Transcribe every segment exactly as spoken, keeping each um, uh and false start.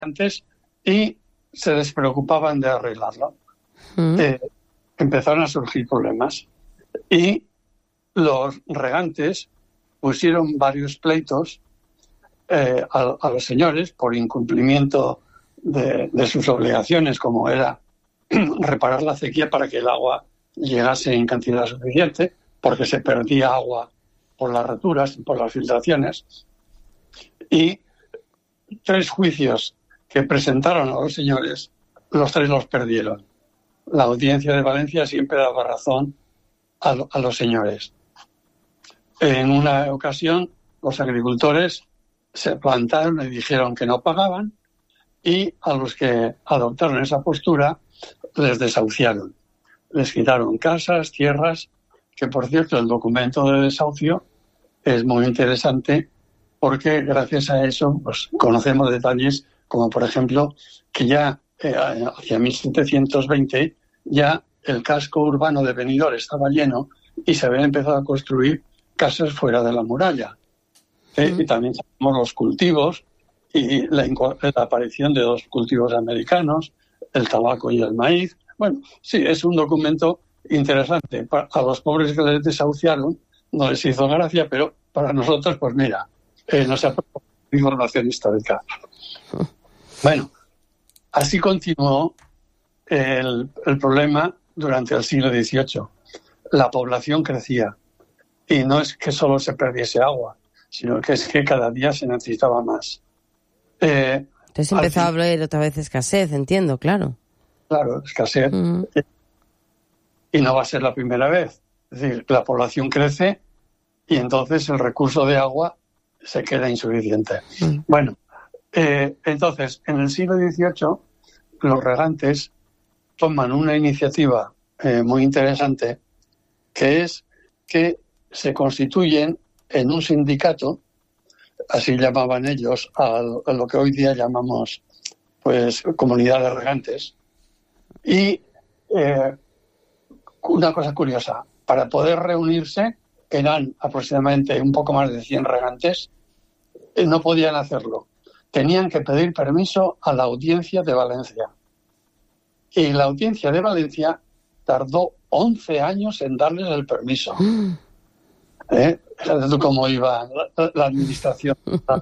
antes y se despreocupaban de arreglarlo. Mm. Eh, empezaron a surgir problemas y los regantes pusieron varios pleitos eh, a, a los señores por incumplimiento de, de sus obligaciones, como era reparar la acequia para que el agua llegase en cantidad suficiente, porque se perdía agua por las roturas, por las filtraciones. Y tres juicios que presentaron a los señores, los tres los perdieron. La audiencia de Valencia siempre daba razón a, a los señores. En una ocasión, los agricultores se plantaron y dijeron que no pagaban, y a los que adoptaron esa postura les desahuciaron. Les quitaron casas, tierras, que por cierto el documento de desahucio es muy interesante porque gracias a eso pues, conocemos detalles como por ejemplo que ya eh, hacia mil setecientos veinte ya el casco urbano de Benidorm estaba lleno y se habían empezado a construir casas fuera de la muralla. ¿eh? Mm. Y también sabemos los cultivos y la, la aparición de dos cultivos americanos, el tabaco y el maíz. Bueno, sí, es un documento interesante. A los pobres que les desahuciaron no les hizo gracia, pero para nosotros, pues mira, eh, nos ha proporcionado información histórica. Bueno, así continuó el, el problema durante el siglo dieciocho. La población crecía y no es que solo se perdiese agua, sino que es que cada día se necesitaba más. Eh, Entonces empezó fin, a haber otra vez escasez, entiendo, claro. Claro, escasez. Mm. Y no va a ser la primera vez. Es decir, la población crece y entonces el recurso de agua se queda insuficiente. Mm. Bueno, eh, entonces, en el siglo dieciocho, los regantes toman una iniciativa eh, muy interesante, que es que se constituyen en un sindicato, así llamaban ellos a, a lo que hoy día llamamos pues comunidad de regantes. Y eh, una cosa curiosa, para poder reunirse, eran aproximadamente un poco más de cien regantes, eh, no podían hacerlo. Tenían que pedir permiso a la audiencia de Valencia. Y la audiencia de Valencia tardó once años en darles el permiso. ¿Eh? Fíjate tú cómo iba la, la administración.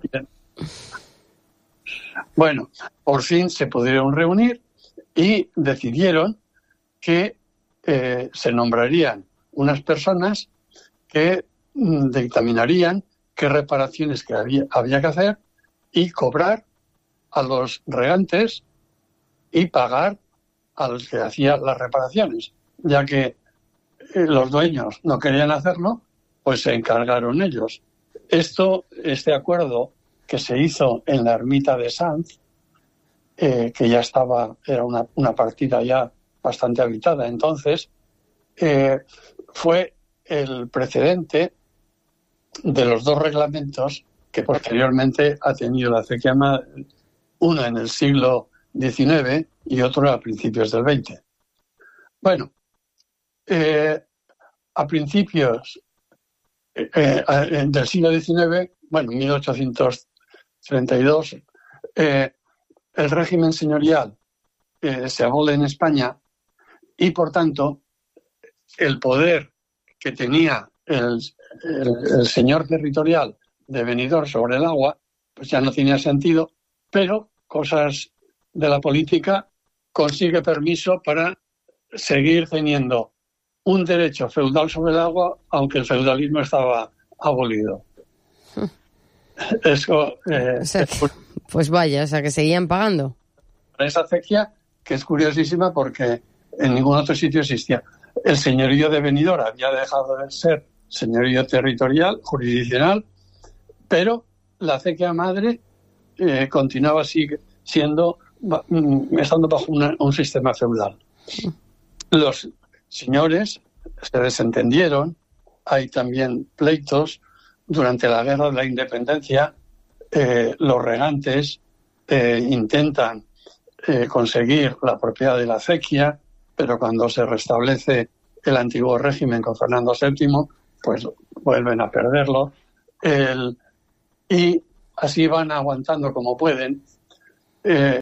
Bueno, por fin se pudieron reunir y decidieron que eh, se nombrarían unas personas que mm, dictaminarían qué reparaciones que había, había que hacer y cobrar a los regantes y pagar a los que hacían las reparaciones, ya que eh, los dueños no querían hacerlo, pues se encargaron ellos. Esto, este acuerdo que se hizo en la ermita de Sanz, eh, que ya estaba, era una, una partida ya bastante habitada entonces, eh, fue el precedente de los dos reglamentos que posteriormente ha tenido la acequia madre, uno en el siglo diecinueve y otro a principios del veinte. Bueno, eh, a principios eh, eh, del siglo diecinueve, bueno, mil ochocientos treinta y dos, eh, el régimen señorial eh, se abole en España y, por tanto, el poder que tenía el, el, el señor territorial de Benidorm sobre el agua, pues ya no tenía sentido, pero cosas de la política consigue permiso para seguir teniendo un derecho feudal sobre el agua, aunque el feudalismo estaba abolido. Eso, eh, o sea que, pues vaya, o sea que seguían pagando. Esa acequia, que es curiosísima porque en ningún otro sitio existía. El señorío de Benidorm había dejado de ser señorío territorial, jurisdiccional, pero la acequia madre eh, continuaba sigue, siendo, estando bajo una, un sistema feudal. Los señores se desentendieron, hay también pleitos. Durante la Guerra de la Independencia, eh, los regantes eh, intentan eh, conseguir la propiedad de la acequia, pero cuando se restablece el antiguo régimen con Fernando séptimo, pues vuelven a perderlo. El, y así van aguantando como pueden. eh,